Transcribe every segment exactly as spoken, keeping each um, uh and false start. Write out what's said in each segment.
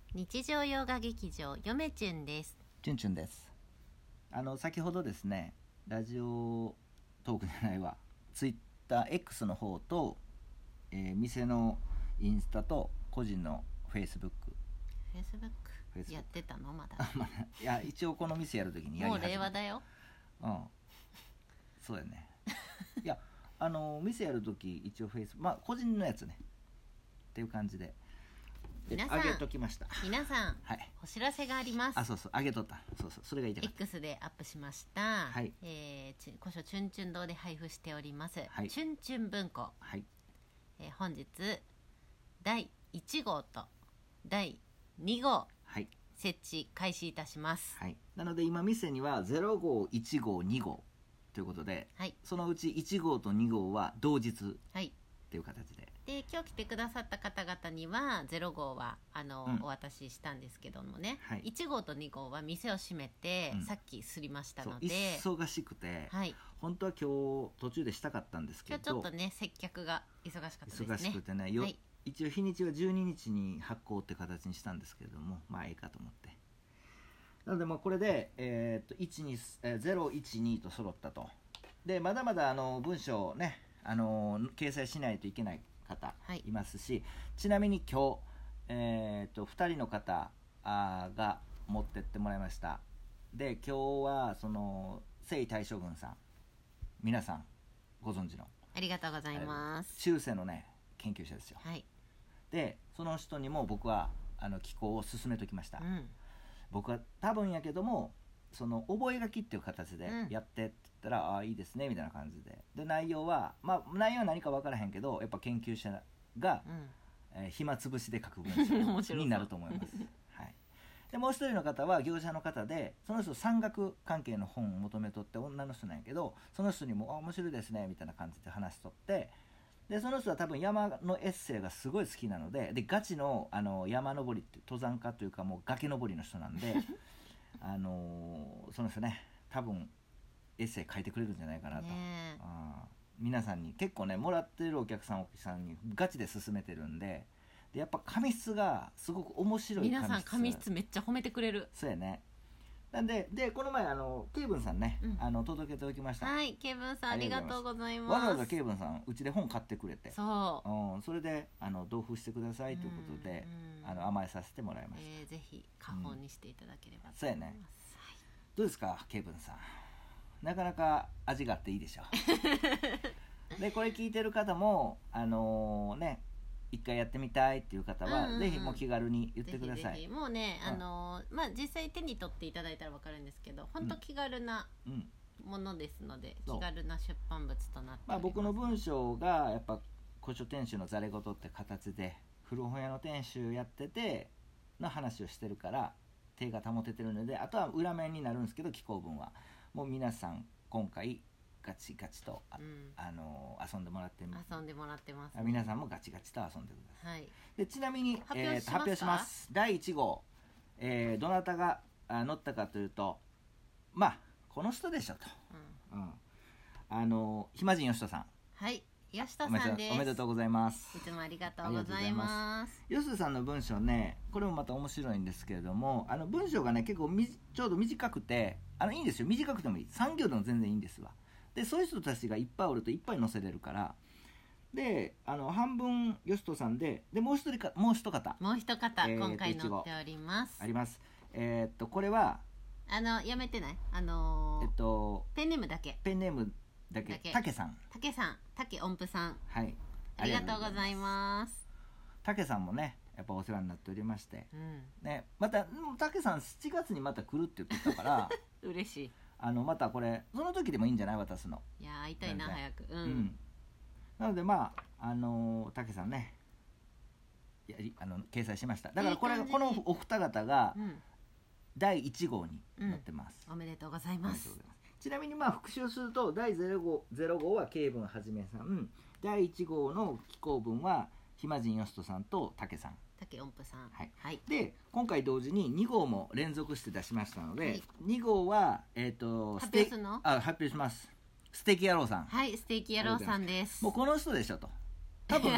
日常洋画劇場よめちゅんです。 チュンチュンです。あの先ほどですね、ラジオトークじゃないわ、ツイッター X の方と、えー、店のインスタと個人のフェイスブックフェイスブックやってたのまだまあ、いや一応この店やるときにやり始めもう令和だよ。 うんそうやねいやあの店やるとき一応フェイスまあ個人のやつねっていう感じで皆さんあげときました。 皆さん、 はい、 お知らせがあります。 あそうそうあげとったそうそうそれが言いたかった。 X でアップしました、 はいえー、古書チュンチュン堂で配布しております、 はい、 チュンチュン文庫、 はい、 えー、本日だいいち号とだいに号、 はい、 設置開始いたします、 はい、なので今店にはゼロ号、いち号、に号ということで、 はい、 そのうちいち号とに号は同日っていう形で、 で今日来てくださった方々にはゼロ号はあの、うん、お渡ししたんですけどもね、はい、いち号とに号は店を閉めて、うん、さっきすりましたので忙しくて、はい、本当は今日途中でしたかったんですけど、 今日ちょっとね接客が忙しかったですね。 忙しくてね、よ、はい、一応日にちはじゅうににちに発行って形にしたんですけれども、まあいいかと思って、なのでまあこれで、えー、といちに、えー、ゼロいちにと揃ったと。でまだまだあの文章をねあの掲載しないといけない方いますし、はい、ちなみに今日、えー、とふたりの方あが持ってってもらいました。で今日はその征夷大将軍さん、皆さんご存知のありがとうございます、 中世のね研究者ですよ、 はい、でその人にも僕はあの寄稿を進めときました、うん、僕は多分やけどもその覚書きっていう形でやってって言ったら、うん、ああいいですねみたいな感じで、で内容はまあ内容は何か分からへんけどやっぱ研究者が、うんえー、暇つぶしで書く文章になると思います、はい、でもう一人の方は業者の方で、その人山岳関係の本を求めとって女の人なんやけど、その人にもあ面白いですねみたいな感じで話しとって、でその人は多分山のエッセイがすごい好きなので、でガチの、あの山登りって登山家というかもう崖登りの人なんであのー、その人ね多分エッセイ書いてくれるんじゃないかなと、ね、あ皆さんに結構ねもらってるお客さんお客さんにガチで勧めてるんで、でやっぱ紙質がすごく面白い紙質、 皆さん紙質めっちゃ褒めてくれる。 そうやね。なんででこの前あのケイブンさんね、うん、あの届けておきました。 はい、ケイブンさんありがとうございます。 わざわざケイブンさんうちで本買ってくれて、 そう、 うん、それであの同封してくださいということで、うん、あの甘えさせてもらいました、 えー、ぜひ家本にしていただければと思います、 うん、そうやね、はい、どうですかケイブンさん、なかなか味があっていいでしょでこれ聞いてる方もあのー、ね一回やってみたいっていう方は、うんうんうん、ぜひもう気軽に言ってください。ぜひぜひもうね、あのーまあ、実際手に取っていただいたら分かるんですけど、本当気軽なものですので、うんうん、気軽な出版物となっております。 まあ、僕の文章がやっぱ古書店主のざれ言って形で古本屋の店主やってての話をしてるから手が保ててるので、あとは裏面になるんですけど寄稿文はもう皆さん今回ガチガチと、うん、あの遊んでもらって遊んでもらってます、 ね、皆さんもガチガチと遊んでください、 はい、 でちなみに発表しますか、 えー、発表します。だいいち号、えー、どなたがあ載ったかというと、まあこの人でしょと、うんうん、あの暇人よしとさん、 はい吉田さんです。 おめでとうございます。 いつもありがとうございます。 吉田さんの文章ね、これもまた面白いんですけれども、あの文章がね結構みちょうど短くて、あのいいんですよ、短くてもいい、さん行でも全然いいんですわ。でそういう人たちがいっぱいおるといっぱい載せれるから、であの半分吉田さんで、でもう一人かもう一方もう一方、えー、今回載っておりますあります。えー、っとこれはあのやめてない、あのー、 えっとペンネームだけペンネームだけたけさん、 たけさん、たけ音符さん、 はい、 ありがとうございます。 たけさんもねやっぱお世話になっておりまして、 うんね、またたけさんしちがつにまた来るって言ってたから嬉しい。 あのまたこれその時でもいいんじゃない、渡すの。 いや会いたいな早く、うん、 うん、なのでまああのたけさんねやりあの掲載しました。だからこれこのお二方がだいいち号に載ってます、 うん、おめでとうございます。 ちなみにまあ復習するとだいゼロ号、ゼロ号はケイブンはじめさん、だいいち号の寄稿文は暇人よしとさんとたけさん、 たけ音符さん、 はいはい、で今回同時にに号も連続して出しましたので、はい、に号は、えー、と発表するの？ あ発表します。ステーキ野郎さん、 はい、ステーキ野郎さんです。 もうこの人でしょと多分ね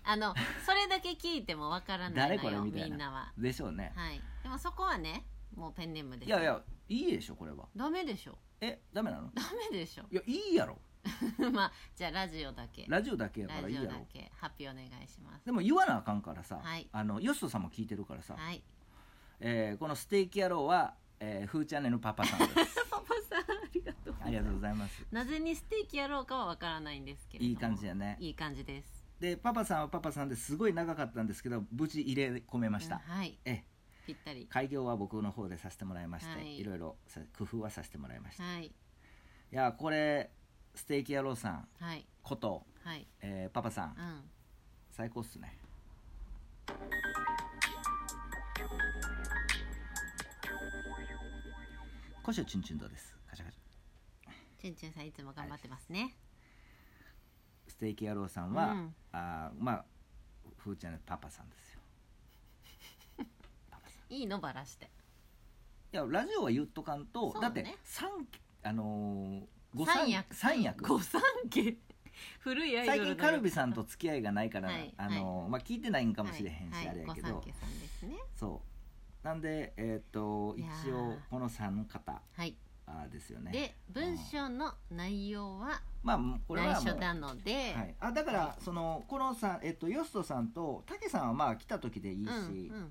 あのそれだけ聞いてもわからないのよ、 誰これみたいなみんなは。 でしょうね。 はい。でもそこはね、もうペンネームです。 いやいや、いいでしょこれは。 ダメでしょ。 え、ダメなの？ ダメでしょ。 いや、いいやろ。 まあじゃあラジオだけ。 ラジオだけやからいいやろ。 ラジオだけ発表お願いします。 でも言わなあかんからさ、 はい、 あのヨストさんも聞いてるからさ、 はい、 えー、このステーキ野郎は、えー、フーチャンネルパパさんです。 パパさんありがとう。 ありがとうございます。 なぜにステーキやろうかはわからないんですけれども、 いい感じやね。 いい感じです。 でパパさんはパパさんですごい長かったんですけど無事入れ込めました、 うん、はい、 えぴったり。 開業は僕の方でさせてもらいまして、はい、いろいろ工夫はさせてもらいました、はい、いやこれステーキ野郎さん、はい、こと、はい、えー、パパさん、うん、最高っすね。コショチュンチュンドです。カシャカシャ。 チュンチュンさんいつも頑張ってますね。はい、 ステーキ野郎さんは、うん、あまあふーちゃんのパパさんですよ。 パパさんいいのバラして。 いやラジオは言っとかんと、ね、だって三あのー、 ご三役三役ご三家古いアイドル。 最近カルビさんと付き合いがないから、はい、あのーはい、まあ聞いてないんかもしれへんし、はい、あれやけど、 ご三家さんですね。 そうなんでえっ、ー、と一応この三方、はい、あですよね。 で文章の内容はまあこれは内緒なので、 はい、あだから、はい、そのこのさんえっとヨストさんとタケさんはまあ来た時でいいし、うんうん、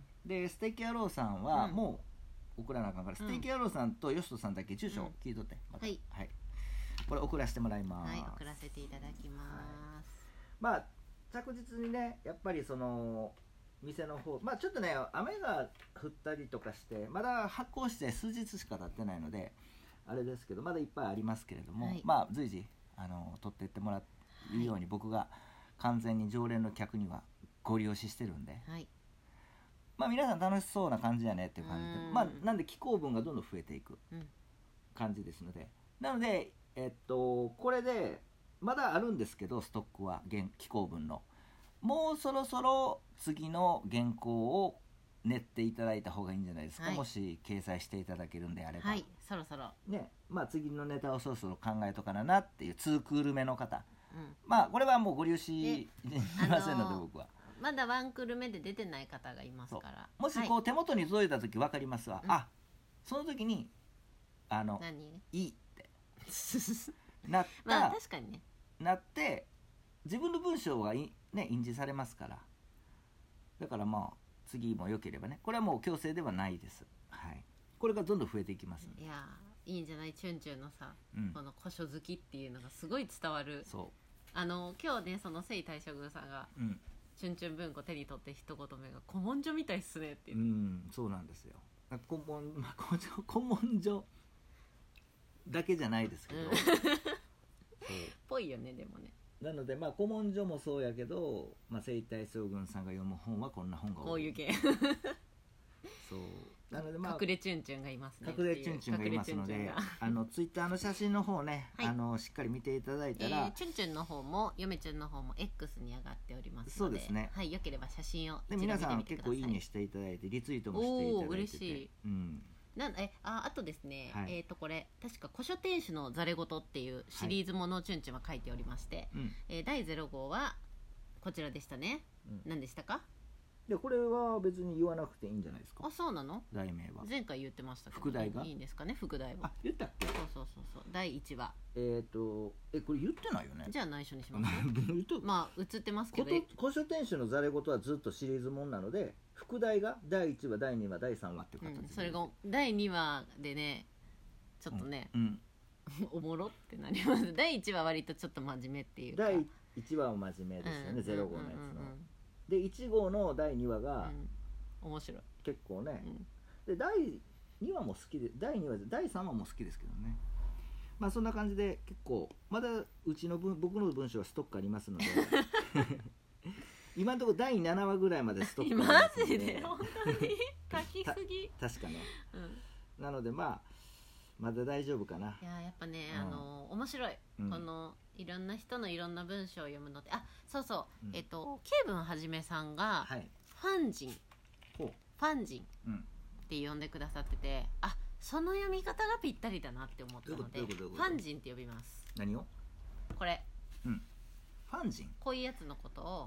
でステーキ野郎さんはもう送らなあかんから、うん、ステーキ野郎さんとヨストさんだけ住所聞いとって、うん、また、はい、はい、これ送らせてもらいます。 はい、送らせていただきます。はい、 まあ着実にねやっぱりその店の方まあちょっとね雨が降ったりとかしてまだ発行して数日しか経ってないのであれですけどまだいっぱいありますけれども、はい、まあ随時あの取っていってもらうように僕が完全に常連の客にはご利用ししてるんで、はい、まあ皆さん楽しそうな感じやねっていう感じで、まあなんで寄稿分がどんどん増えていく感じですので、うん、なのでえっとこれでまだあるんですけどストックは原寄稿分のもうそろそろ次の原稿を練っていただいた方がいいんじゃないですか、はい、もし掲載していただけるんであれば、 はい、そろそろね、まあ次のネタをそろそろ考えとかななっていうツークール目の方、うん、まあこれはもうご了承いませんので僕はまだワンクール目で出てない方がいますからもしこう手元に届いた時分かりますわ、はい、あその時にあの何いいってなったまあ確かにねなって自分の文章がい、ね、印字されますからだからまあ次も良ければねこれはもう強制ではないです、はい、これがどんどん増えていきます。 いやいいんじゃないチュンチュンのさ、うん、この古書好きっていうのがすごい伝わる。そうあの今日ねその征大将軍さんが、うん、チュンチュン文庫手に取って一言目が古文書みたいっすねって言って、 うんそうなんですよ古文、まあ、古文書だけじゃないですけど、うん、 ぽいよねでもねなのでまあ古文書もそうやけど、まあ、征大将軍さんが読む本はこんな本が多いこういう系そうなので、まあ、 隠れチュンチュンがいますね隠れチュンチュンがいますのであのツイッターの写真の方ね、はい、あのしっかり見ていただいたら、 えー、チュンチュンの方も嫁チュンの方も X に上がっておりますのでそうですね、 はい、よければ写真をで皆さん結構いいねしていただいてリツイートもしていただいててお嬉しい、うんなんえ あ, あとですね、はい、えー、とこれ確か古書店主のざれ言っていうシリーズものをチュンチュンは書いておりまして、はいえー、だいゼロ号はこちらでしたね、うん、何でしたか。 でこれは別に言わなくていいんじゃないですか。 あそうなの。 題名は前回言ってましたけど副題がいいんですかね副題は。 あ言ったっけ。 そうそうそうそうだいいちわえっ、ー、とえこれ言ってないよね。 じゃあ内緒にしますまあ映ってますけど古書店主のざれ言はずっとシリーズもんなので副題がだいいちわだいにわだいさんわっていう形で、うん、 それがだいにわでねちょっとね、うんうん、おもろってなりますだいいちわは割とちょっと真面目っていうかだいいちわは真面目ですよね、うん、ゼロ号のやつの、うんうんうん、でいち号のだいにわが、 うん、面白い結構ね、うん、でだいにわも好きでだいにわだいさんわも好きですけどねまあそんな感じで結構まだうちの分僕の文章はストックありますので今のところだいななわぐらいまでストックありますのでマジで本当に書きすぎ確かね、うん、なのでまあまだ大丈夫かな。 いややっぱね、うん、あの面白い、うん、このいろんな人のいろんな文章を読むのってあそうそう、うん、えっとケイブンはじめさんが、はい、ファンジンファンジンって呼んでくださってて、あその読み方がぴったりだなって思ったのでファンジンって呼びます。 何をこれ、 うん、ファンジンこういうやつのことを、うん、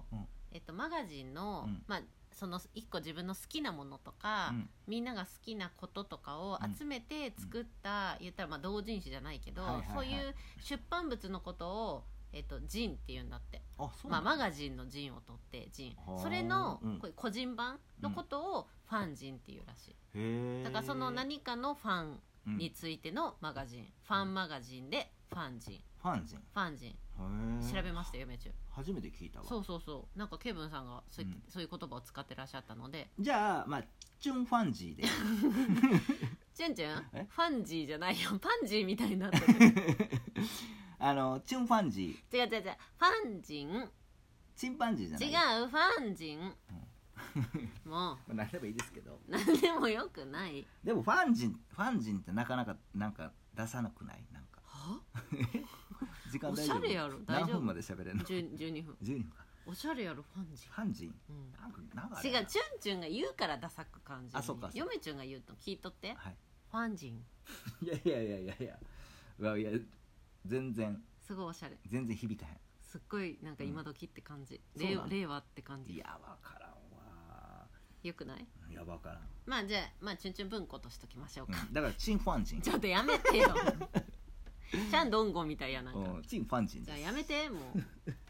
えっと、マガジンの、うんまあ、その一個自分の好きなものとか、うん、みんなが好きなこととかを集めて作った、うん、言ったらまあ同人誌じゃないけど、はいはいはい、そういう出版物のことを、えっと、ジンっていうんだって。あ、そうなんだ。まあ、マガジンのジンを取ってジン、それの、うん、これ個人版のことをファンジンっていうらしい、うん、だからその何かのファンについてのマガジン、うん、ファンマガジンでファンジンファンジンファンジン調べましたよ、めちゅ初めて聞いたわ。 そうそうそう、なんかケブンさんがそうい、うん、そういう言葉を使ってらっしゃったので、 じゃあまあチュンファンジーでチュンチュンファンジーじゃないよ、パンジーみたいになってるあのチュンファンジー違う違う違う、ファンジンチンパンジーじゃない違う、ファンジン、うん、もう何でもいいですけど何でもよくない。 でもファンジンファンジンってなかなかなんか出さなくない？なんかは時間大丈夫？おしゃれやろ。何分まで喋れるの？ じゅうにふん。 じゅうにふんか。 おしゃれやろ、ファンジン。 ファンジン、うん、なんかなんか違う、チュンチュンが言うからダサく感じる。 あ、そうか。 嫁チュンが言うと聞いとって、 はい、 ファンジンいやいやいやいやいやうわ、いや全然すごいおしゃれ、 全然響かへん。 すっごいなんか今時って感じ、うん、令, 令和って感じ。 いやわからんわ。 よくない？ いやわからん。 まあじゃあ、まあ、チュンチュン文庫としときましょうか、 うん、だからチンファンジンちょっとやめてよチャンドンゴみたいやなんか、 うん、チンファンジンじゃあやめてもう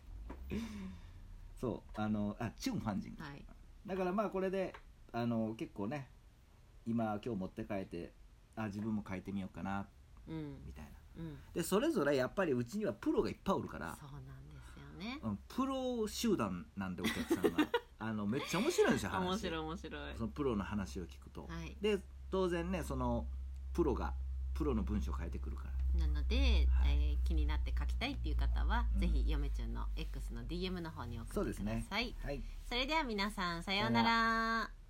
そうあのあチュンファンジン、 はい、 だからまあこれであの結構ね今今日持って帰ってあ自分も書いてみようかな、うん、みたいな、うん、でそれぞれやっぱりうちにはプロがいっぱいおるから。 そうなんですよね、 うん、プロ集団なんでお客さんがあのめっちゃ面白いんですよ話。 面白い面白い。 そのプロの話を聞くと、 はい、 で当然ねそのプロがプロの文章を書いてくるからなので、はい、えー、気になって書きたいっていう方は、うん、ぜひ嫁ちゃんの X の ディーエム の方に送ってください。 そうですね、はい、 それでは皆さんさようなら。